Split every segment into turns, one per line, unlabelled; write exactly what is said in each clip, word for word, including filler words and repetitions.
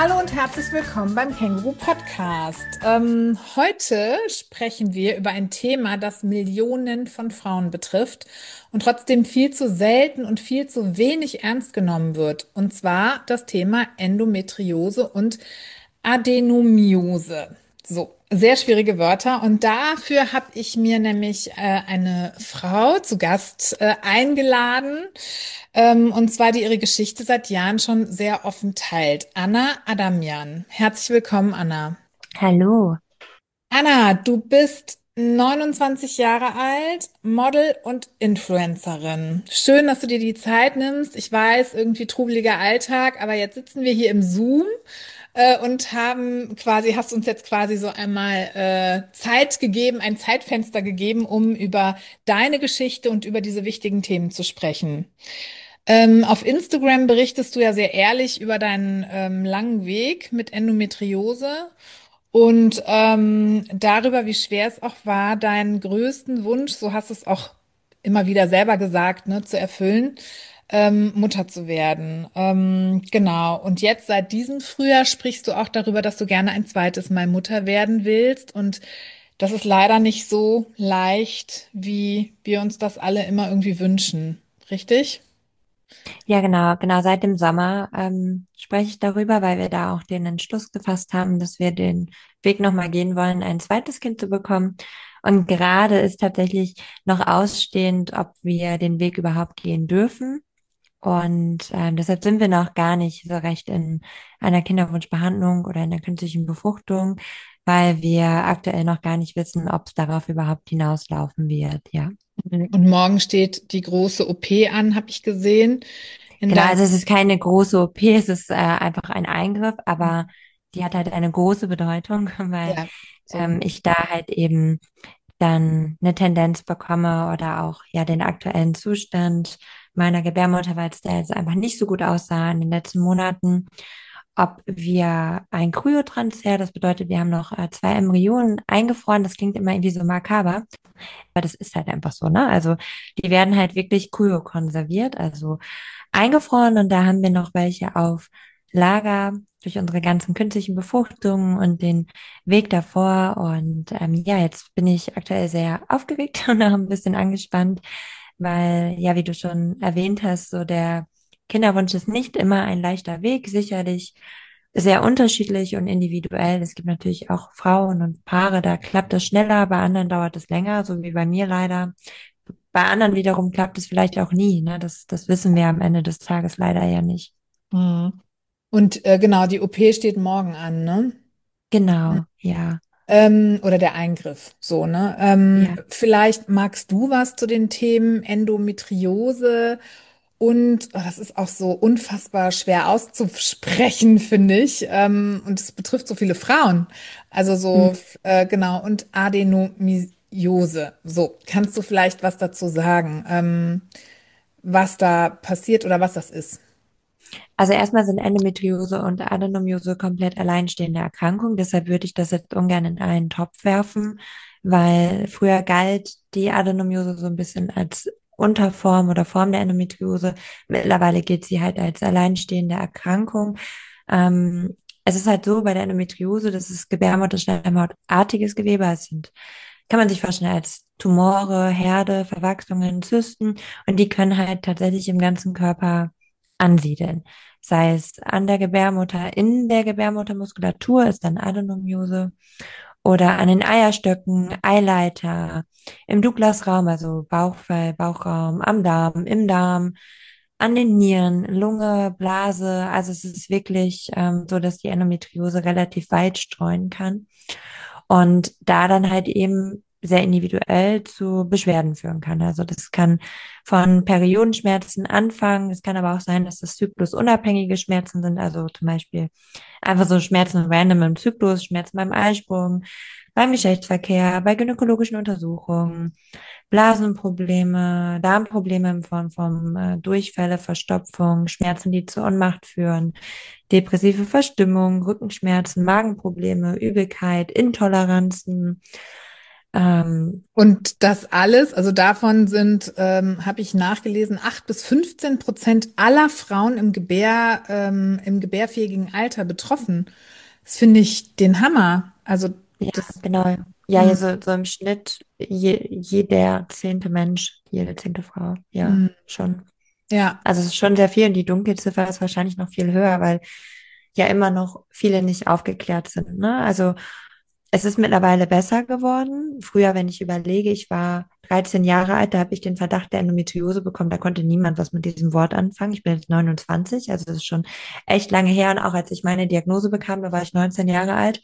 Hallo und herzlich willkommen beim Känguru Podcast. Ähm, heute sprechen wir über ein Thema, das Millionen von Frauen betrifft und trotzdem viel zu selten und viel zu wenig ernst genommen wird. Und zwar das Thema Endometriose und Adenomiose. So, sehr schwierige Wörter. Und dafür habe ich mir nämlich äh, eine Frau zu Gast äh, eingeladen. Ähm, und zwar, die ihre Geschichte seit Jahren schon sehr offen teilt. Anna Adamian. Herzlich willkommen, Anna.
Hallo.
Anna, du bist neunundzwanzig Jahre alt, Model und Influencerin. Schön, dass du dir die Zeit nimmst. Ich weiß, irgendwie trubeliger Alltag, aber jetzt sitzen wir hier im Zoom äh, und haben quasi, hast uns jetzt quasi so einmal äh, Zeit gegeben, ein Zeitfenster gegeben, um über deine Geschichte und über diese wichtigen Themen zu sprechen. Ähm, auf Instagram berichtest du ja sehr ehrlich über deinen ähm, langen Weg mit Endometriose und ähm, darüber, wie schwer es auch war, deinen größten Wunsch, so hast du es auch immer wieder selber gesagt, ne, zu erfüllen, ähm, Mutter zu werden. Ähm, genau. Und jetzt seit diesem Frühjahr sprichst du auch darüber, dass du gerne ein zweites Mal Mutter werden willst. Und das ist leider nicht so leicht, wie wir uns das alle immer irgendwie wünschen. Richtig?
Ja, genau, genau. Seit dem Sommer ähm, spreche ich darüber, weil wir da auch den Entschluss gefasst haben, dass wir den Weg nochmal gehen wollen, ein zweites Kind zu bekommen. Und gerade ist tatsächlich noch ausstehend, ob wir den Weg überhaupt gehen dürfen. Und ähm, deshalb sind wir noch gar nicht so recht in einer Kinderwunschbehandlung oder in der künstlichen Befruchtung, weil wir aktuell noch gar nicht wissen, ob es darauf überhaupt hinauslaufen wird. Ja.
Und morgen steht die große O P an, habe ich gesehen. In
Genau,
deinem,
also es ist keine große O P, es ist äh, einfach ein Eingriff, aber die hat halt eine große Bedeutung, weil
ja, so.
ähm, ich da halt eben dann eine Tendenz bekomme oder auch ja den aktuellen Zustand meiner Gebärmutter, weil es da jetzt einfach nicht so gut aussah in den letzten Monaten, ob wir ein Kryotransfer, das bedeutet, wir haben noch äh, zwei Embryonen eingefroren, das klingt immer irgendwie so makaber, aber das ist halt einfach so, ne? Also die werden halt wirklich kryokonserviert, also eingefroren und da haben wir noch welche auf Lager durch unsere ganzen künstlichen Befruchtungen und den Weg davor. Und ähm, ja, jetzt bin ich aktuell sehr aufgeregt und auch ein bisschen angespannt, weil, ja, wie du schon erwähnt hast, so der Kinderwunsch ist nicht immer ein leichter Weg, sicherlich sehr unterschiedlich und individuell. Es gibt natürlich auch Frauen und Paare, da klappt das schneller, bei anderen dauert es länger, so wie bei mir leider. Bei anderen wiederum klappt es vielleicht auch nie, ne? Das, das wissen wir am Ende des Tages leider ja nicht.
Mhm. Und äh, genau, die O P steht morgen an, ne?
Genau, ja,
Ähm, oder der Eingriff, so, ne? Ähm,
ja.
vielleicht magst du was zu den Themen Endometriose und oh, das ist auch so unfassbar schwer auszusprechen, finde ich. Ähm, und es betrifft so viele Frauen. Also so,
Mhm.
äh, genau, und Adenomiose. So, kannst du vielleicht was dazu sagen, ähm, was da passiert oder was das ist?
Also erstmal sind Endometriose und Adenomiose komplett alleinstehende Erkrankungen. Deshalb würde ich das jetzt ungern in einen Topf werfen, weil früher galt die Adenomiose so ein bisschen als Unterform oder Form der Endometriose. Mittlerweile gilt sie halt als alleinstehende Erkrankung. Ähm, Es ist halt so bei der Endometriose, das ist Gebärmutterschleimhautartiges Gewebe. Es sind, kann man sich vorstellen als Tumore, Herde, Verwachsungen, Zysten und die können halt tatsächlich im ganzen Körper ansiedeln. Sei es an der Gebärmutter, in der Gebärmuttermuskulatur ist dann Adenomiose oder an den Eierstöcken, Eileiter, im Douglasraum, also Bauchfell, Bauchraum, am Darm, im Darm, an den Nieren, Lunge, Blase. Also es ist wirklich ähm, so, dass die Endometriose relativ weit streuen kann und da dann halt eben sehr individuell zu Beschwerden führen kann. Also das kann von Periodenschmerzen anfangen. Es kann aber auch sein, dass das zyklusunabhängige Schmerzen sind, also zum Beispiel einfach so Schmerzen random im Zyklus, Schmerzen beim Eisprung, beim Geschlechtsverkehr, bei gynäkologischen Untersuchungen, Blasenprobleme, Darmprobleme in Form von äh, Durchfälle, Verstopfung, Schmerzen, die zur Ohnmacht führen, depressive Verstimmung, Rückenschmerzen, Magenprobleme, Übelkeit, Intoleranzen, Ähm,
Und das alles, also davon sind, ähm, habe ich nachgelesen, acht bis fünfzehn Prozent aller Frauen im Gebär, ähm, im gebärfähigen Alter betroffen. Das finde ich den Hammer. Also
ja,
das,
genau. Ja, ja,
mm,
so, so im Schnitt je, jeder zehnte Mensch, jede zehnte Frau. Ja,
mm,
schon.
ja,
Also es ist schon sehr viel und die Dunkelziffer ist wahrscheinlich noch viel höher, weil ja immer noch viele nicht aufgeklärt sind. Ne? Also es ist mittlerweile besser geworden. Früher, wenn ich überlege, ich war dreizehn Jahre alt, da habe ich den Verdacht der Endometriose bekommen. Da konnte niemand was mit diesem Wort anfangen. Ich bin jetzt neunundzwanzig, also das ist schon echt lange her. Und auch als ich meine Diagnose bekam, da war ich neunzehn Jahre alt.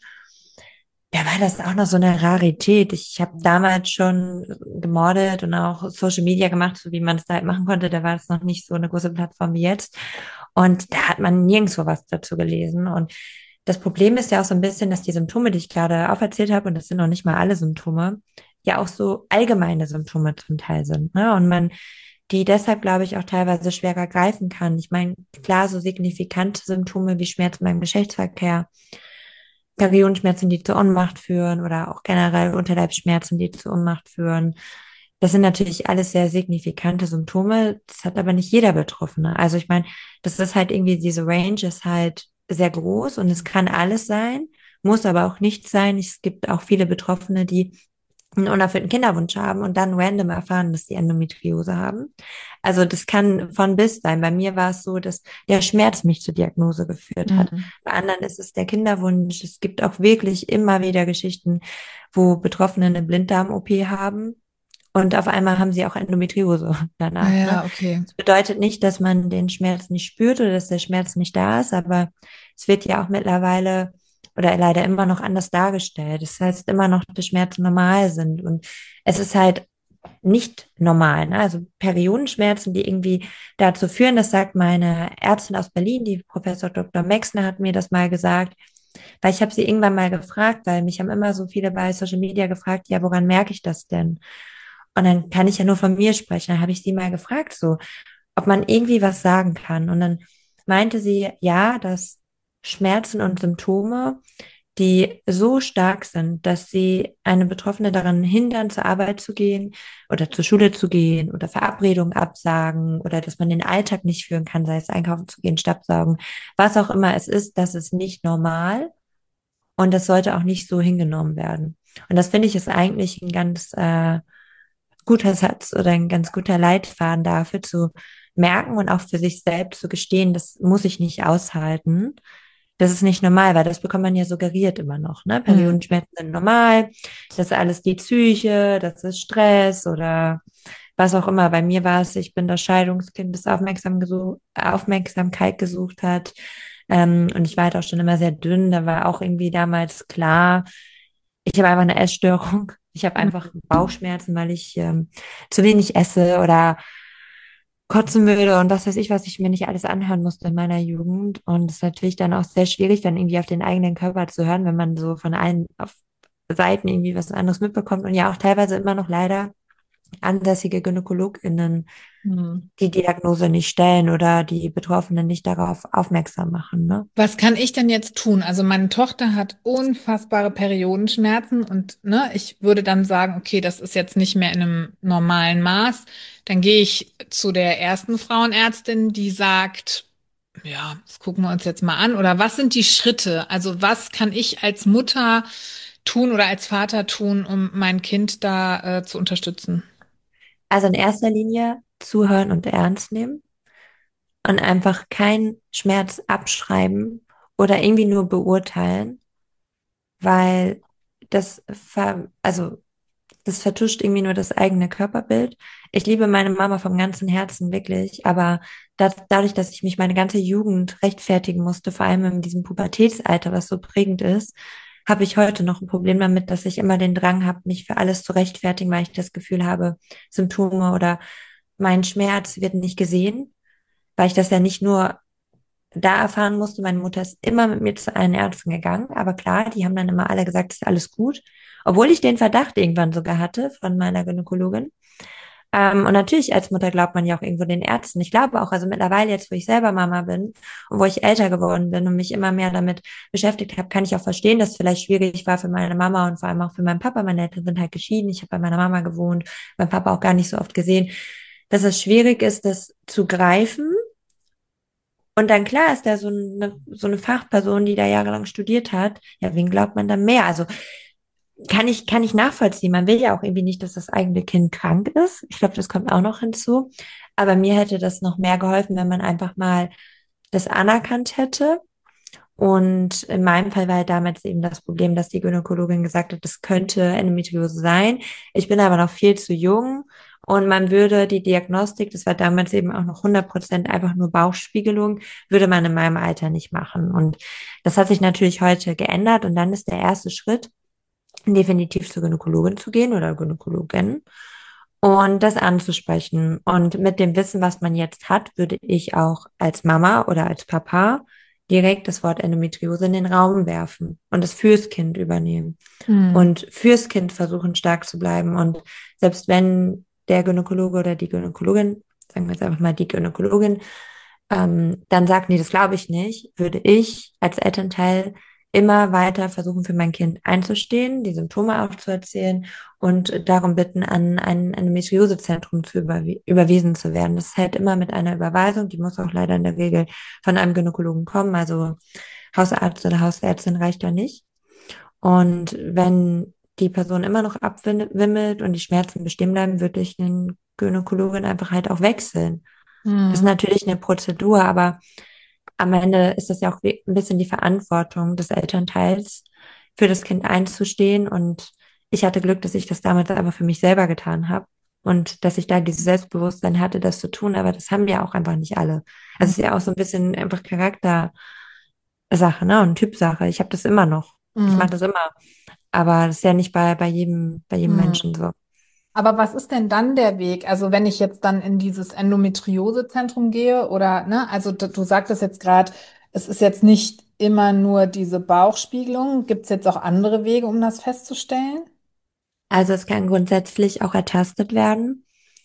Da war das auch noch so eine Rarität. Ich habe damals schon gemodelt und auch Social Media gemacht, so wie man es da halt machen konnte. Da war es noch nicht so eine große Plattform wie jetzt. Und da hat man nirgendwo was dazu gelesen. Und das Problem ist ja auch so ein bisschen, dass die Symptome, die ich gerade auferzählt habe, und das sind noch nicht mal alle Symptome, ja auch so allgemeine Symptome zum Teil sind. Ne? Und man die deshalb, glaube ich, auch teilweise schwerer greifen kann. Ich meine, klar, so signifikante Symptome wie Schmerzen beim Geschlechtsverkehr, Periodenschmerzen, die zu Ohnmacht führen oder auch generell Unterleibsschmerzen, die zu Ohnmacht führen. Das sind natürlich alles sehr signifikante Symptome. Das hat aber nicht jeder Betroffene. Also ich meine, das ist halt irgendwie, diese Range ist halt sehr groß und es kann alles sein, muss aber auch nicht sein. Es gibt auch viele Betroffene, die einen unerfüllten Kinderwunsch haben und dann random erfahren, dass sie Endometriose haben. Also das kann von bis sein. Bei mir war es so, dass der Schmerz mich zur Diagnose geführt hat.
mm,
Bei anderen ist es der Kinderwunsch. Es gibt auch wirklich immer wieder Geschichten, wo Betroffene eine Blinddarm-O P haben und auf einmal haben sie auch Endometriose
ah
danach, ne?
ja, okay.
Das bedeutet nicht, dass man den Schmerz nicht spürt oder dass der Schmerz nicht da ist, aber es wird ja auch mittlerweile oder leider immer noch anders dargestellt. Das heißt immer noch, dass Schmerzen normal sind und es ist halt nicht normal, ne? Also Periodenschmerzen, die irgendwie dazu führen, das sagt meine Ärztin aus Berlin, die Professor Doktor Mexner hat mir das mal gesagt, weil ich habe sie irgendwann mal gefragt, weil mich haben immer so viele bei Social Media gefragt, ja, woran merke ich das denn? Und dann kann ich ja nur von mir sprechen. Dann habe ich sie mal gefragt, so, ob man irgendwie was sagen kann. Und dann meinte sie, ja, dass Schmerzen und Symptome, die so stark sind, dass sie eine Betroffene daran hindern, zur Arbeit zu gehen oder zur Schule zu gehen oder Verabredungen absagen oder dass man den Alltag nicht führen kann, sei es einkaufen zu gehen, Staubsaugen, was auch immer es ist, das ist nicht normal und das sollte auch nicht so hingenommen werden. Und das finde ich ist eigentlich ein ganz äh, guter Satz oder ein ganz guter Leitfaden dafür zu merken und auch für sich selbst zu gestehen, das muss ich nicht aushalten. Das ist nicht normal, weil das bekommt man ja suggeriert immer noch, ne?
Mm.
Periodenschmerzen sind normal, das ist alles die Psyche, das ist Stress oder was auch immer. Bei mir war es, ich bin das Scheidungskind, das aufmerksam gesucht, Aufmerksamkeit gesucht hat. Ähm, und ich war halt auch schon immer sehr dünn. Da war auch irgendwie damals klar, ich habe einfach eine Essstörung. Ich habe einfach Bauchschmerzen, weil ich ähm, zu wenig esse oder kotzen würde und was weiß ich, was ich mir nicht alles anhören musste in meiner Jugend. Und es ist natürlich dann auch sehr schwierig, dann irgendwie auf den eigenen Körper zu hören, wenn man so von allen auf Seiten irgendwie was anderes mitbekommt und ja auch teilweise immer noch leider ansässige GynäkologInnen
Mm.
die Diagnose nicht stellen oder die Betroffenen nicht darauf aufmerksam machen, ne?
Was kann ich denn jetzt tun? Also meine Tochter hat unfassbare Periodenschmerzen und ne, ich würde dann sagen, okay, das ist jetzt nicht mehr in einem normalen Maß. Dann gehe ich zu der ersten Frauenärztin, die sagt, ja, das gucken wir uns jetzt mal an. Oder was sind die Schritte? Also was kann ich als Mutter tun oder als Vater tun, um mein Kind da äh, zu unterstützen?
Also in erster Linie zuhören und ernst nehmen und einfach keinen Schmerz abschreiben oder irgendwie nur beurteilen, weil das ver also das vertuscht irgendwie nur das eigene Körperbild. Ich liebe meine Mama vom ganzen Herzen wirklich, aber das, dadurch, dass ich mich meine ganze Jugend rechtfertigen musste, vor allem in diesem Pubertätsalter, was so prägend ist, habe ich heute noch ein Problem damit, dass ich immer den Drang habe, mich für alles zu rechtfertigen, weil ich das Gefühl habe, Symptome oder mein Schmerz wird nicht gesehen, weil ich das ja nicht nur da erfahren musste, meine Mutter ist immer mit mir zu allen Ärzten gegangen, aber klar, die haben dann immer alle gesagt, es ist alles gut, obwohl ich den Verdacht irgendwann sogar hatte von meiner Gynäkologin. Ähm, und natürlich als Mutter glaubt man ja auch irgendwo den Ärzten. Ich glaube auch, also mittlerweile jetzt, wo ich selber Mama bin und wo ich älter geworden bin und mich immer mehr damit beschäftigt habe, kann ich auch verstehen, dass es vielleicht schwierig war für meine Mama und vor allem auch für meinen Papa. Meine Eltern sind halt geschieden. Ich habe bei meiner Mama gewohnt, mein Papa auch gar nicht so oft gesehen, dass es schwierig ist, das zu greifen. Und dann klar ist da so eine, so eine Fachperson, die da jahrelang studiert hat. Ja, wen glaubt man dann mehr? Also kann ich, kann ich nachvollziehen. Man will ja auch irgendwie nicht, dass das eigene Kind krank ist. Ich glaube, das kommt auch noch hinzu. Aber mir hätte das noch mehr geholfen, wenn man einfach mal das anerkannt hätte. Und in meinem Fall war halt damals eben das Problem, dass die Gynäkologin gesagt hat, das könnte Endometriose sein. Ich bin aber noch viel zu jung und man würde die Diagnostik, das war damals eben auch noch hundert Prozent einfach nur Bauchspiegelung, würde man in meinem Alter nicht machen. Und das hat sich natürlich heute geändert und dann ist der erste Schritt, definitiv zur Gynäkologin zu gehen oder Gynäkologin und das anzusprechen. Und mit dem Wissen, was man jetzt hat, würde ich auch als Mama oder als Papa direkt das Wort Endometriose in den Raum werfen und es fürs Kind übernehmen
Hm.
und fürs Kind versuchen, stark zu bleiben. Und selbst wenn der Gynäkologe oder die Gynäkologin, sagen wir jetzt einfach mal die Gynäkologin, ähm, dann sagt, nee, das glaube ich nicht, würde ich als Elternteil immer weiter versuchen, für mein Kind einzustehen, die Symptome aufzuerzählen und darum bitten, an ein Endometriosezentrum zu überw überwiesen zu werden. Das ist halt immer mit einer Überweisung, die muss auch leider in der Regel von einem Gynäkologen kommen, also Hausarzt oder Hausärztin reicht da nicht. Und wenn die Person immer noch abwimmelt und die Schmerzen bestehen bleiben, würde ich den Gynäkologin einfach halt auch wechseln. Das ist
Hm.
natürlich eine Prozedur, aber am Ende ist das ja auch ein bisschen die Verantwortung des Elternteils, für das Kind einzustehen. Und ich hatte Glück, dass ich das damals aber für mich selber getan habe und dass ich da dieses Selbstbewusstsein hatte, das zu tun. Aber das haben ja auch einfach nicht alle. Also es ist ja auch so ein bisschen einfach Charaktersache, ne? Und Typsache. Ich habe das immer noch. Ich
Hm.
mache das immer. Aber das ist ja nicht bei, bei jedem, bei jedem
Hm.
Menschen so.
Aber was ist denn dann der Weg? Also wenn ich jetzt dann in dieses Endometriosezentrum gehe oder, ne, also du, du sagtest jetzt gerade, es ist jetzt nicht immer nur diese Bauchspiegelung. Gibt es jetzt auch andere Wege, um das festzustellen?
Also es kann grundsätzlich auch ertastet werden.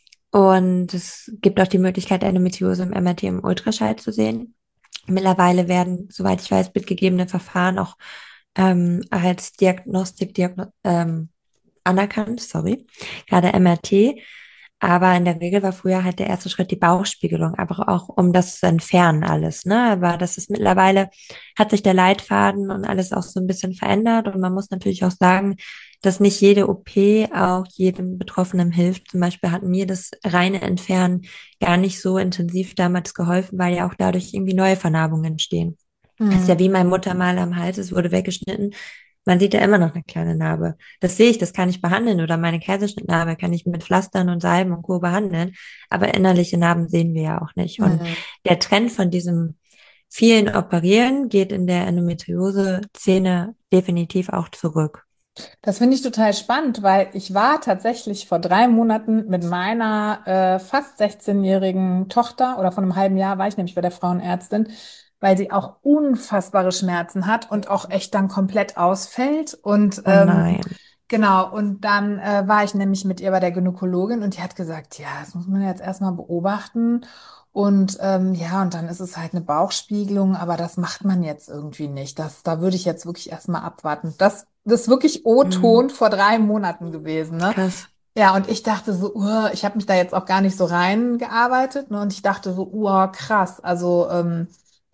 Und es gibt auch die Möglichkeit, Endometriose im M R T im Ultraschall zu sehen. Mittlerweile werden, soweit ich weiß, bildgegebene Verfahren auch ähm, als Diagnostik diagno ähm, anerkannt, sorry, gerade M R T. Aber in der Regel war früher halt der erste Schritt die Bauchspiegelung, aber auch um das zu entfernen alles, ne? Aber das ist mittlerweile, hat sich der Leitfaden und alles auch so ein bisschen verändert und man muss natürlich auch sagen, dass nicht jede O P auch jedem Betroffenen hilft. Zum Beispiel hat mir das reine Entfernen gar nicht so intensiv damals geholfen, weil ja auch dadurch irgendwie neue Vernarbungen entstehen. Das ist
Hm.
ja wie meine Mutter mal am Hals, es wurde weggeschnitten. Man sieht ja immer noch eine kleine Narbe. Das sehe ich, das kann ich behandeln. Oder meine Kaiserschnittnarbe kann ich mit Pflastern und Salben und Co. behandeln. Aber innerliche Narben sehen wir ja auch nicht. Und
Hm.
der Trend von diesem vielen Operieren geht in der Endometriose-Szene definitiv auch zurück.
Das finde ich total spannend, weil ich war tatsächlich vor drei Monaten mit meiner äh, fast sechzehn-jährigen Tochter oder von einem halben Jahr war ich nämlich bei der Frauenärztin, weil sie auch unfassbare Schmerzen hat und auch echt dann komplett ausfällt. Und
Oh
ähm,
nein.
genau, und dann äh, war ich nämlich mit ihr bei der Gynäkologin und die hat gesagt, ja, das muss man jetzt erstmal beobachten. Und ähm, ja, und dann ist es halt eine Bauchspiegelung, aber das macht man jetzt irgendwie nicht. Das, da würde ich jetzt wirklich erstmal abwarten. Das, das ist wirklich
Mm,
O-Ton vor drei Monaten gewesen, ne?
krass.
Ja, und ich dachte so, uh, ich habe mich da jetzt auch gar nicht so reingearbeitet, ne? Und ich dachte so, uh, krass. Also ähm,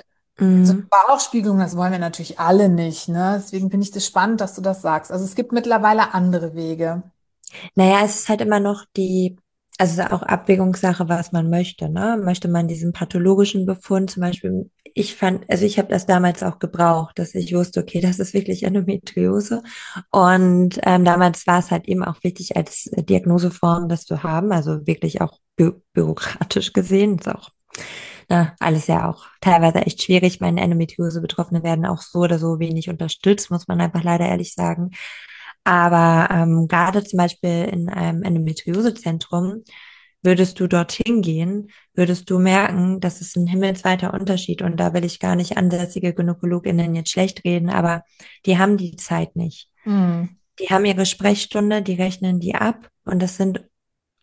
so
Mm.
Bauchspiegelung, das wollen wir natürlich alle nicht, ne? Deswegen finde ich das spannend, dass du das sagst. Also es gibt mittlerweile andere Wege.
Naja, es ist halt immer noch die, also es ist auch Abwägungssache, was man möchte, ne? Möchte man diesen pathologischen Befund zum Beispiel, ich fand, also ich habe das damals auch gebraucht, dass ich wusste, okay, das ist wirklich Endometriose. Und ähm, damals war es halt eben auch wichtig, als Diagnoseform das zu haben, also wirklich auch bü bürokratisch gesehen, ist auch na, alles ja auch teilweise echt schwierig. Meine Endometriose-Betroffene werden auch so oder so wenig unterstützt, muss man einfach leider ehrlich sagen. Aber ähm, gerade zum Beispiel in einem Endometriosezentrum, würdest du dorthin gehen, würdest du merken, das ist ein himmelsweiter Unterschied. Und da will ich gar nicht ansässige GynäkologInnen jetzt schlecht reden, aber die haben die Zeit nicht.
Hm.
Die haben ihre Sprechstunde, die rechnen die ab und das sind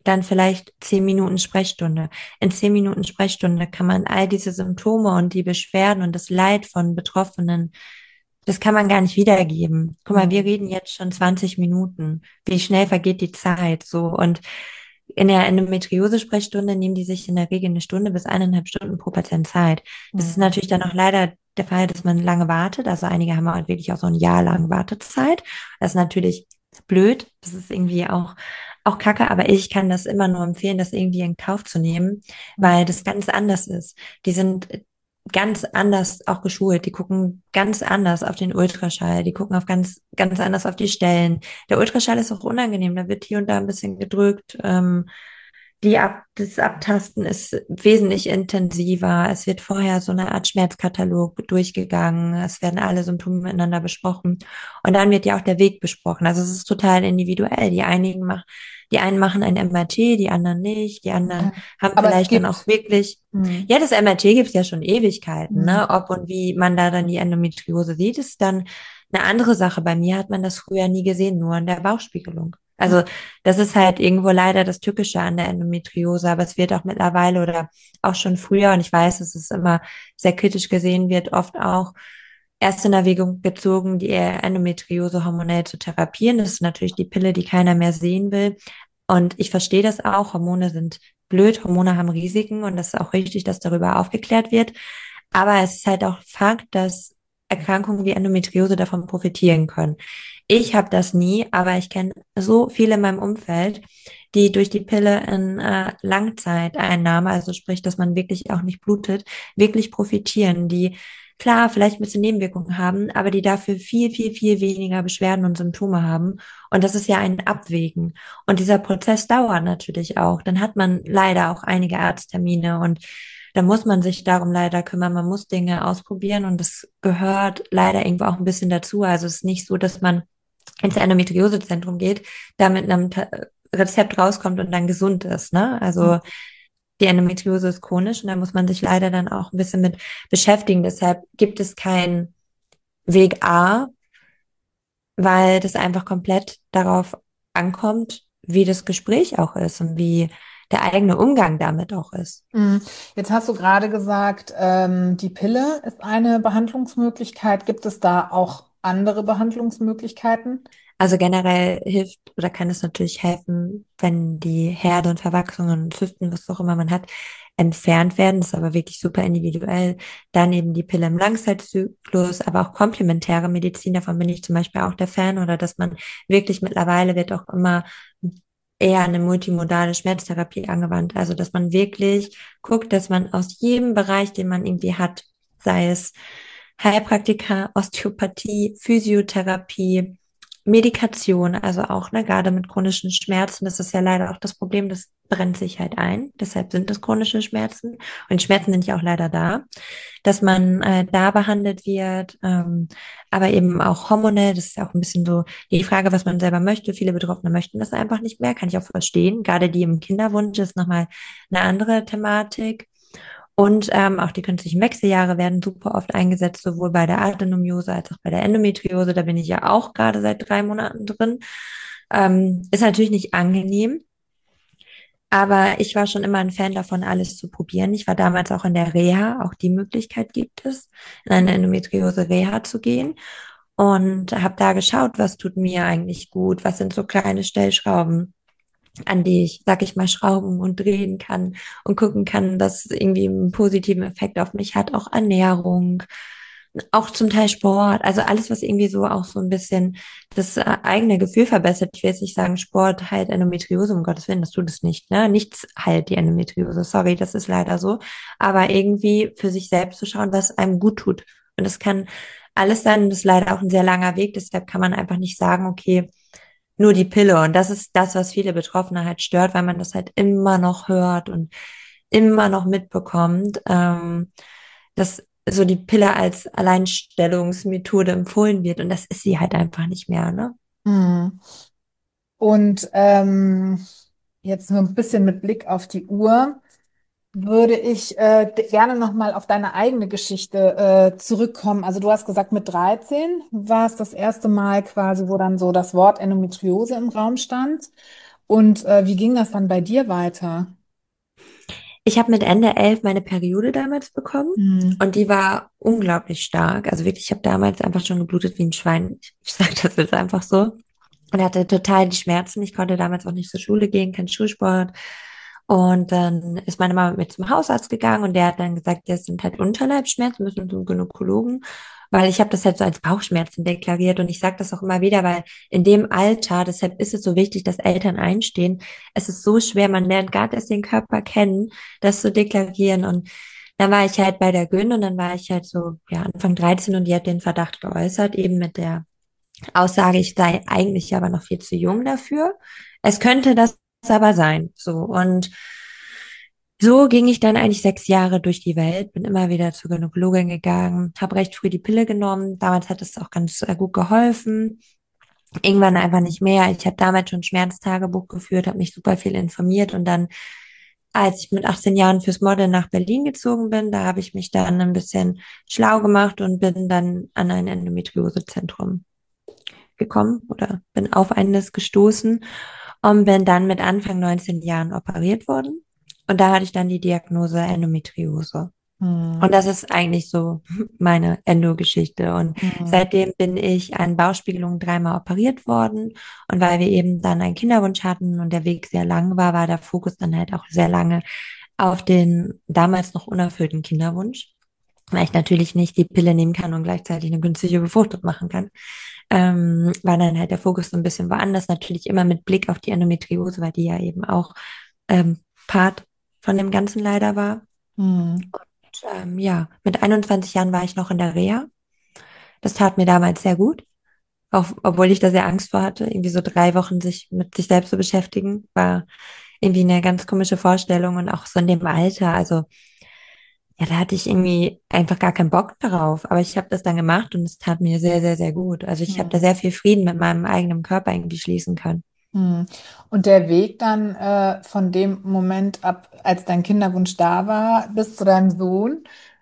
dann vielleicht zehn Minuten Sprechstunde. In zehn Minuten Sprechstunde kann man all diese Symptome und die Beschwerden und das Leid von Betroffenen, das kann man gar nicht wiedergeben. Guck mal, wir
Mhm.
reden jetzt schon zwanzig Minuten. Wie schnell vergeht die Zeit so? Und in der Endometriose-Sprechstunde nehmen die sich in der Regel eine Stunde bis eineinhalb Stunden pro Patient Zeit. Das ist
Mhm.
natürlich dann auch leider der Fall, dass man lange wartet. Also einige haben halt wirklich auch so ein Jahr lang Wartezeit. Das ist natürlich blöd. Das ist irgendwie auch, auch kacke, aber ich kann das immer nur empfehlen, das irgendwie in Kauf zu nehmen,
Mhm.
weil das ganz anders ist. Die sind ganz anders auch geschult. Die gucken ganz anders auf den Ultraschall. Die gucken auf ganz, ganz anders auf die Stellen. Der Ultraschall ist auch unangenehm. Da wird hier und da ein bisschen gedrückt. Ähm, die Ab das Abtasten ist wesentlich intensiver. Es wird vorher so eine Art Schmerzkatalog durchgegangen. Es werden alle Symptome miteinander besprochen. Und dann wird ja auch der Weg besprochen. Also es ist total individuell. Die einigen machen, die einen machen ein M R T, die anderen nicht. Die anderen
Okay.
haben
Aber es
vielleicht dann auch
gibt,
wirklich,
mhm.
ja, das M R T gibt es ja schon Ewigkeiten,
Mhm.
ne? Ob und wie man da dann die Endometriose sieht, ist dann eine andere Sache. Bei mir hat man das früher nie gesehen, nur in der Bauchspiegelung. Also das ist halt irgendwo leider das Tückische an der Endometriose, aber es wird auch mittlerweile oder auch schon früher, und ich weiß, dass es immer sehr kritisch gesehen wird, oft auch erst in Erwägung gezogen, die Endometriose hormonell zu therapieren. Das ist natürlich die Pille, die keiner mehr sehen will. Und ich verstehe das auch. Hormone sind blöd, Hormone haben Risiken und das ist auch richtig, dass darüber aufgeklärt wird. Aber es ist halt auch Fakt, dass Erkrankungen wie Endometriose davon profitieren können. Ich habe das nie, aber ich kenne so viele in meinem Umfeld, die durch die Pille in äh, Langzeiteinnahme, also sprich, dass man wirklich auch nicht blutet, wirklich profitieren, die klar vielleicht ein bisschen Nebenwirkungen haben, aber die dafür viel, viel, viel weniger Beschwerden und Symptome haben. Und das ist ja ein Abwägen. Und dieser Prozess dauert natürlich auch. Dann hat man leider auch einige Arzttermine und da muss man sich darum leider kümmern. Man muss Dinge ausprobieren und das gehört leider irgendwo auch ein bisschen dazu. Also es ist nicht so, dass man ins Endometriosezentrum geht, da mit einem Ta- Rezept rauskommt und dann gesund ist, ne? Also die Endometriose ist chronisch und da muss man sich leider dann auch ein bisschen mit beschäftigen. Deshalb gibt es keinen Weg A, weil das einfach komplett darauf ankommt, wie das Gespräch auch ist und wie der eigene Umgang damit auch ist.
Mhm. Jetzt hast du gerade gesagt, ähm, die Pille ist eine Behandlungsmöglichkeit. Gibt es da auch andere Behandlungsmöglichkeiten?
Also generell hilft oder kann es natürlich helfen, wenn die Herde und Verwachsungen und Zysten, was auch immer man hat, entfernt werden. Das ist aber wirklich super individuell. Dann eben die Pille im Langzeitzyklus, aber auch komplementäre Medizin. Davon bin ich zum Beispiel auch der Fan. Oder dass man wirklich mittlerweile wird auch immer eher eine multimodale Schmerztherapie angewandt. Also dass man wirklich guckt, dass man aus jedem Bereich, den man irgendwie hat, sei es Heilpraktika, Osteopathie, Physiotherapie, Medikation, also auch, ne, gerade mit chronischen Schmerzen, das ist ja leider auch das Problem, das brennt sich halt ein. Deshalb sind es chronische Schmerzen. Und Schmerzen sind ja auch leider da, dass man äh, da behandelt wird, ähm, aber eben auch hormonell, das ist ja auch ein bisschen so die Frage, was man selber möchte. Viele Betroffene möchten das einfach nicht mehr, kann ich auch verstehen. Gerade die im Kinderwunsch ist nochmal eine andere Thematik. Und ähm, auch die künstlichen Wechseljahre werden super oft eingesetzt, sowohl bei der Adenomiose als auch bei der Endometriose. Da bin ich ja auch gerade seit drei Monaten drin. Ähm, ist natürlich nicht angenehm, aber ich war schon immer ein Fan davon, alles zu probieren. Ich war damals auch in der Reha, auch die Möglichkeit gibt es, in eine Endometriose-Reha zu gehen und habe da geschaut, was tut mir eigentlich gut, was sind so kleine Stellschrauben, an die ich, sag ich mal, schrauben und drehen kann und gucken kann, dass irgendwie einen positiven Effekt auf mich hat, auch Ernährung, auch zum Teil Sport, also alles, was irgendwie so auch so ein bisschen das äh, eigene Gefühl verbessert. Ich will jetzt nicht sagen, Sport heilt Endometriose, um Gottes Willen, das tut es nicht, ne? Nichts heilt die Endometriose, sorry, das ist leider so. Aber irgendwie für sich selbst zu schauen, was einem gut tut. Und das kann alles sein, das ist leider auch ein sehr langer Weg, deshalb kann man einfach nicht sagen, okay, nur die Pille. Und das ist das, was viele Betroffene halt stört, weil man das halt immer noch hört und immer noch mitbekommt, ähm, dass so die Pille als Alleinstellungsmethode empfohlen wird. Und das ist sie halt einfach nicht mehr, ne?
Mhm. Und ähm, jetzt nur ein bisschen mit Blick auf die Uhr, würde ich äh, d- gerne nochmal auf deine eigene Geschichte äh, zurückkommen. Also du hast gesagt, mit dreizehn war es das erste Mal quasi, wo dann so das Wort Endometriose im Raum stand. Und äh, wie ging das dann bei dir weiter?
Ich habe mit Ende elf meine Periode damals bekommen
Hm.
und die war unglaublich stark. Also wirklich, ich habe damals einfach schon geblutet wie ein Schwein. Ich, ich sage das jetzt einfach so. Und hatte total die Schmerzen. Ich konnte damals auch nicht zur Schule gehen, kein Schulsport. Und dann ist meine Mama mit mir zum Hausarzt gegangen und der hat dann gesagt, das sind halt Unterleibsschmerzen, müssen zum Gynäkologen, weil ich habe das halt so als Bauchschmerzen deklariert und ich sage das auch immer wieder, weil in dem Alter, deshalb ist es so wichtig, dass Eltern einstehen. Es ist so schwer, man lernt gerade erst den Körper kennen, das zu deklarieren und dann war ich halt bei der Gyn und dann war ich halt so, ja, Anfang dreizehn und die hat den Verdacht geäußert, eben mit der Aussage, ich sei eigentlich aber noch viel zu jung dafür. Es könnte das aber sein. So. Und so ging ich dann eigentlich sechs Jahre durch die Welt, bin immer wieder zur Gynäkologin gegangen, habe recht früh die Pille genommen. Damals hat es auch ganz äh, gut geholfen. Irgendwann einfach nicht mehr. Ich habe damals schon Schmerztagebuch geführt, habe mich super viel informiert und dann, als ich mit achtzehn Jahren fürs Modeln nach Berlin gezogen bin, da habe ich mich dann ein bisschen schlau gemacht und bin dann an ein Endometriosezentrum gekommen oder bin auf eines gestoßen und bin dann mit Anfang neunzehn Jahren operiert worden. Und da hatte ich dann die Diagnose Endometriose. Und
Hm.
das ist eigentlich so meine Endo-Geschichte. Und
Hm.
seitdem bin ich an Bauchspiegelung dreimal operiert worden. Und weil wir eben dann einen Kinderwunsch hatten und der Weg sehr lang war, war der Fokus dann halt auch sehr lange auf den damals noch unerfüllten Kinderwunsch, weil ich natürlich nicht die Pille nehmen kann und gleichzeitig eine günstige Befruchtung machen kann. Ähm, war dann halt der Fokus so ein bisschen woanders, natürlich immer mit Blick auf die Endometriose, weil die ja eben auch ähm, Part von dem Ganzen leider war.
Hm.
Und, ähm, ja, mit einundzwanzig Jahren war ich noch in der Reha. Das tat mir damals sehr gut, auch obwohl ich da sehr Angst vor hatte, irgendwie so drei Wochen sich mit sich selbst zu beschäftigen, war irgendwie eine ganz komische Vorstellung und auch so in dem Alter, also ja, da hatte ich irgendwie einfach gar keinen Bock darauf. Aber ich habe das dann gemacht und es tat mir sehr, sehr, sehr gut. Also ich habe da
Hm.
sehr viel Frieden mit meinem eigenen Körper irgendwie schließen können.
Hm. Und der Weg dann äh, von dem Moment ab, als dein Kinderwunsch da war, bis zu deinem Sohn,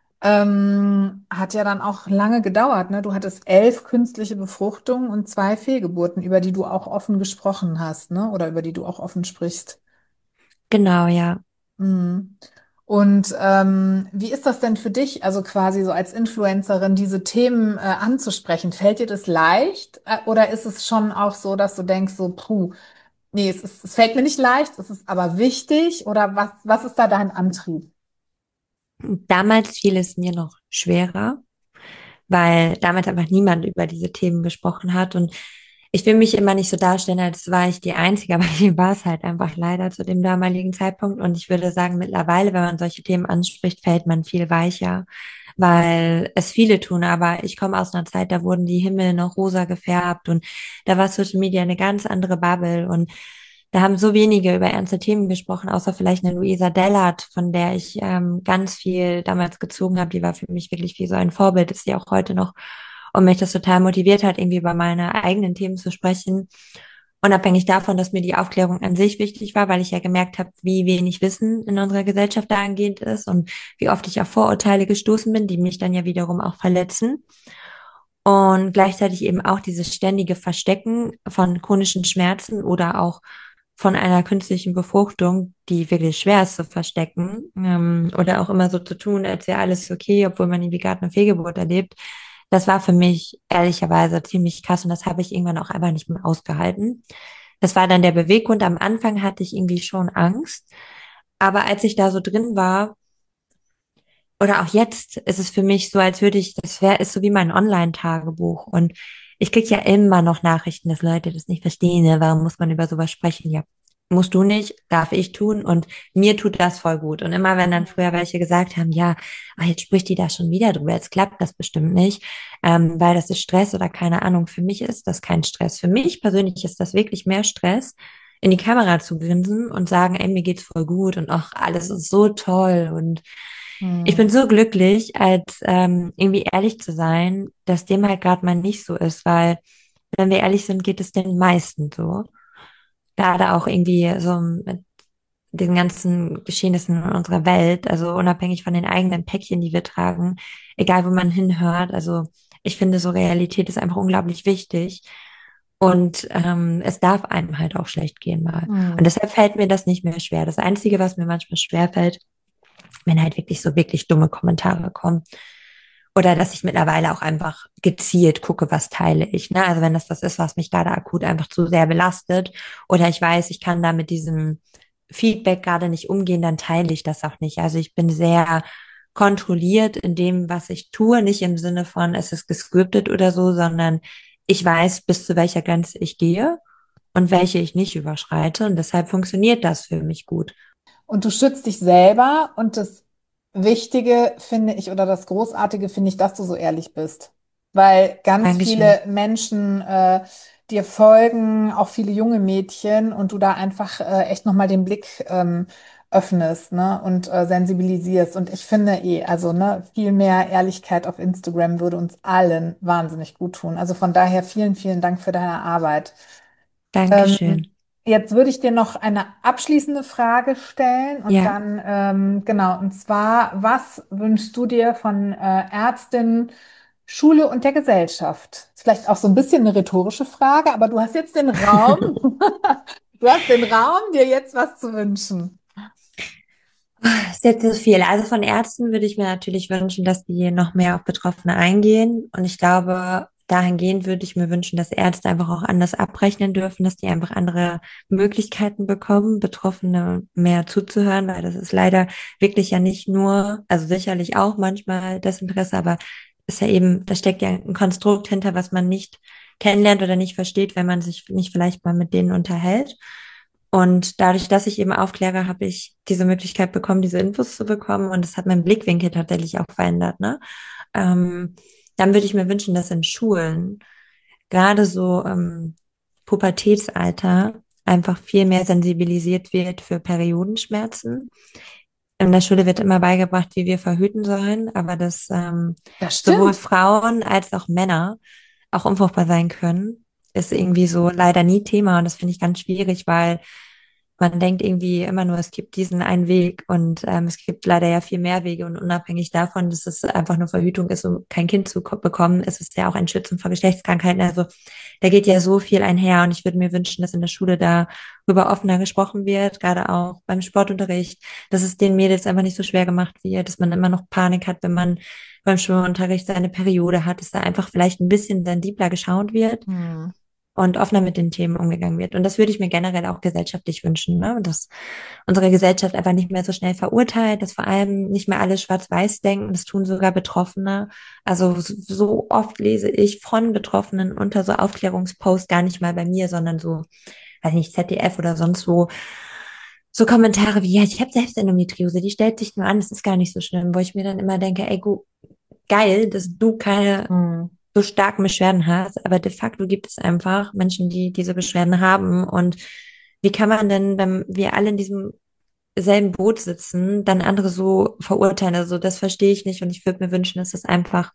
ähm, hat ja dann auch lange gedauert, ne? Du hattest elf künstliche Befruchtungen und zwei Fehlgeburten, über die du auch offen gesprochen hast, ne? Oder über die du auch offen sprichst.
Genau, ja.
Mhm. Und ähm, wie ist das denn für dich, also quasi so als Influencerin, diese Themen äh, anzusprechen? Fällt dir das leicht? Äh, oder ist es schon auch so, dass du denkst, so, puh, nee, es ist, es fällt mir nicht leicht, es ist aber wichtig? Oder was, was ist da dein Antrieb?
Damals fiel es mir noch schwerer, weil damals einfach niemand über diese Themen gesprochen hat. Und ich will mich immer nicht so darstellen, als war ich die Einzige, aber ich war es halt einfach leider zu dem damaligen Zeitpunkt. Und ich würde sagen, mittlerweile, wenn man solche Themen anspricht, fällt man viel weicher, weil es viele tun. Aber ich komme aus einer Zeit, da wurden die Himmel noch rosa gefärbt und da war Social Media eine ganz andere Bubble. Und da haben so wenige über ernste Themen gesprochen, außer vielleicht eine Luisa Dellert, von der ich ähm, ganz viel damals gezogen habe. Die war für mich wirklich wie so ein Vorbild, ist sie auch heute noch. Und mich das total motiviert hat, irgendwie über meine eigenen Themen zu sprechen. Unabhängig davon, dass mir die Aufklärung an sich wichtig war, weil ich ja gemerkt habe, wie wenig Wissen in unserer Gesellschaft dahingehend ist und wie oft ich auf Vorurteile gestoßen bin, die mich dann ja wiederum auch verletzen. Und gleichzeitig eben auch dieses ständige Verstecken von chronischen Schmerzen oder auch von einer künstlichen Befruchtung, die wirklich schwer ist zu verstecken, ähm, oder auch immer so zu tun, als wäre alles okay, obwohl man irgendwie gerade eine Fehlgeburt erlebt. Das war für mich ehrlicherweise ziemlich krass und das habe ich irgendwann auch einfach nicht mehr ausgehalten. Das war dann der Beweggrund. Am Anfang hatte ich irgendwie schon Angst, aber als ich da so drin war, oder auch jetzt ist es für mich so, als würde ich, das wäre, ist so wie mein Online-Tagebuch. Und ich kriege ja immer noch Nachrichten, dass Leute das nicht verstehen. Ne? Warum muss man über sowas sprechen? Ja, musst du nicht, darf ich tun. Und mir tut das voll gut. Und immer wenn dann früher welche gesagt haben, ja, ah, jetzt spricht die da schon wieder drüber, jetzt klappt das bestimmt nicht, ähm, weil das ist Stress oder keine Ahnung. Für mich ist das kein Stress. Für mich persönlich ist das wirklich mehr Stress, in die Kamera zu grinsen und sagen, ey, mir geht's voll gut und auch alles ist so toll und ich bin
Hm.
so glücklich, als ähm, irgendwie ehrlich zu sein, dass dem halt gerade mal nicht so ist, weil, wenn wir ehrlich sind, geht es den meisten so. Gerade auch irgendwie so mit den ganzen Geschehnissen in unserer Welt, also unabhängig von den eigenen Päckchen, die wir tragen, egal wo man hinhört. Also ich finde, so Realität ist einfach unglaublich wichtig. Und ähm, es darf einem halt auch schlecht gehen mal. Und
Hm.
deshalb fällt mir das nicht mehr schwer. Das Einzige, was mir manchmal schwer fällt, wenn halt wirklich so wirklich dumme Kommentare kommen. Oder dass ich mittlerweile auch einfach gezielt gucke, was teile ich. Ne? Also wenn das was ist, was mich gerade akut einfach zu sehr belastet oder ich weiß, ich kann da mit diesem Feedback gerade nicht umgehen, dann teile ich das auch nicht. Also ich bin sehr kontrolliert in dem, was ich tue, nicht im Sinne von, es ist gescriptet oder so, sondern ich weiß, bis zu welcher Grenze ich gehe und welche ich nicht überschreite. Und deshalb funktioniert das für mich gut.
Und du schützt dich selber und das Wichtige finde ich oder das Großartige finde ich, dass du so ehrlich bist. Weil ganz
Dankeschön.
viele Menschen äh, dir folgen, auch viele junge Mädchen und du da einfach äh, echt nochmal den Blick ähm, öffnest, ne, und äh, sensibilisierst. Und ich finde eh, also ne, viel mehr Ehrlichkeit auf Instagram würde uns allen wahnsinnig gut tun. Also von daher vielen, vielen Dank für deine Arbeit. Ähm,
Dankeschön.
Jetzt würde ich dir noch eine abschließende Frage stellen und
Ja.
dann, ähm, genau, und zwar, was wünschst du dir von äh, Ärztinnen, Schule und der Gesellschaft? Ist vielleicht auch so ein bisschen eine rhetorische Frage, aber du hast jetzt den Raum, du hast den Raum, dir jetzt was zu wünschen.
Ist jetzt so viel. Also von Ärzten würde ich mir natürlich wünschen, dass die noch mehr auf Betroffene eingehen. Und ich glaube, dahingehend würde ich mir wünschen, dass Ärzte einfach auch anders abrechnen dürfen, dass die einfach andere Möglichkeiten bekommen, Betroffene mehr zuzuhören, weil das ist leider wirklich ja nicht nur, also sicherlich auch manchmal das Interesse, aber ist ja eben, da steckt ja ein Konstrukt hinter, was man nicht kennenlernt oder nicht versteht, wenn man sich nicht vielleicht mal mit denen unterhält. Und dadurch, dass ich eben aufkläre, habe ich diese Möglichkeit bekommen, diese Infos zu bekommen. Und das hat meinen Blickwinkel tatsächlich auch verändert, ne? Ähm, Dann würde ich mir wünschen, dass in Schulen gerade so ähm, Pubertätsalter einfach viel mehr sensibilisiert wird für Periodenschmerzen. In der Schule wird immer beigebracht, wie wir verhüten sollen, aber dass ähm,
Das
sowohl
stimmt.
Frauen als auch Männer auch unfruchtbar sein können, ist irgendwie so leider nie Thema. Und das finde ich ganz schwierig, weil man denkt irgendwie immer nur, es gibt diesen einen Weg und ähm, es gibt leider ja viel mehr Wege und unabhängig davon, dass es einfach nur Verhütung ist, um kein Kind zu ko- bekommen, ist es ja auch ein Schützen vor Geschlechtskrankheiten. Also da geht ja so viel einher und ich würde mir wünschen, dass in der Schule darüber offener gesprochen wird, gerade auch beim Sportunterricht, dass es den Mädels einfach nicht so schwer gemacht wird, dass man immer noch Panik hat, wenn man beim Schwimmunterricht seine Periode hat, dass da einfach vielleicht ein bisschen sensibler geschaut wird
Hm.
und offener mit den Themen umgegangen wird. Und das würde ich mir generell auch gesellschaftlich wünschen, ne? Dass unsere Gesellschaft einfach nicht mehr so schnell verurteilt, dass vor allem nicht mehr alle schwarz-weiß denken, das tun sogar Betroffene. Also so so oft lese ich von Betroffenen unter so Aufklärungsposts gar nicht mal bei mir, sondern so, weiß nicht, Z D F oder sonst wo, so Kommentare wie, ja, ich habe selbst Endometriose, die stellt sich nur an, das ist gar nicht so schlimm, wo ich mir dann immer denke, ey, gu geil, dass du keine
Hm.
so starken Beschwerden hast, aber de facto gibt es einfach Menschen, die diese Beschwerden haben. Und wie kann man denn, wenn wir alle in diesem selben Boot sitzen, dann andere so verurteilen? Also das verstehe ich nicht und ich würde mir wünschen, dass das einfach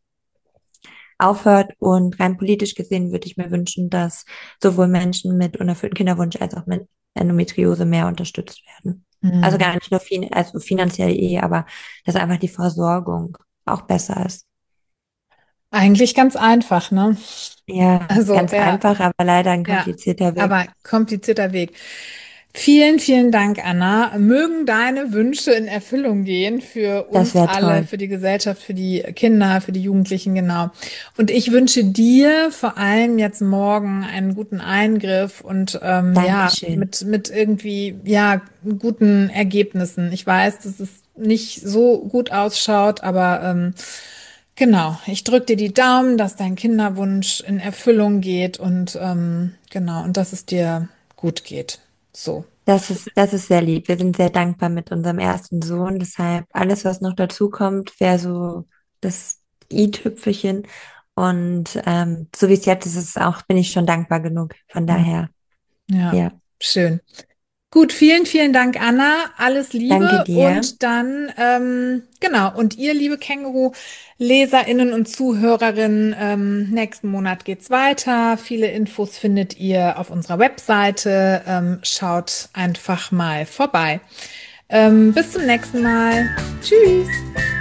aufhört. Und rein politisch gesehen würde ich mir wünschen, dass sowohl Menschen mit unerfülltem Kinderwunsch als auch mit Endometriose mehr unterstützt werden. Also
Hm.
gar nicht nur fin also finanziell eh, aber dass einfach die Versorgung auch besser ist.
Eigentlich ganz einfach, ne?
Ja,
Also,
ganz
ja.
einfach, aber leider ein
Ja,
komplizierter Weg.
aber komplizierter Weg. Vielen, vielen Dank, Anna. Mögen deine Wünsche in Erfüllung gehen für
Das
uns
wäre
alle,
toll.
für die Gesellschaft, für die Kinder, für die Jugendlichen, genau. Und ich wünsche dir vor allem jetzt morgen einen guten Eingriff und ähm, ja,
Dankeschön.
mit, mit irgendwie, ja, guten Ergebnissen. Ich weiß, dass es nicht so gut ausschaut, aber ähm, genau, ich drücke dir die Daumen, dass dein Kinderwunsch in Erfüllung geht und ähm, genau, und dass es dir gut geht. So.
Das ist, das ist sehr lieb. Wir sind sehr dankbar mit unserem ersten Sohn. Deshalb alles, was noch dazu kommt, wäre so das i-Tüpfelchen. Und ähm, so wie es jetzt ist, ist es auch, bin ich schon dankbar genug. Von
Hm.
daher,
Ja,
ja,
schön. Gut, vielen, vielen Dank, Anna. Alles
danke
Liebe
dir.
und dann, ähm, genau, und ihr, liebe Känguru-LeserInnen und Zuhörerinnen, ähm, nächsten Monat geht's weiter. Viele Infos findet ihr auf unserer Webseite. Ähm, schaut einfach mal vorbei. Ähm, bis zum nächsten Mal. Tschüss.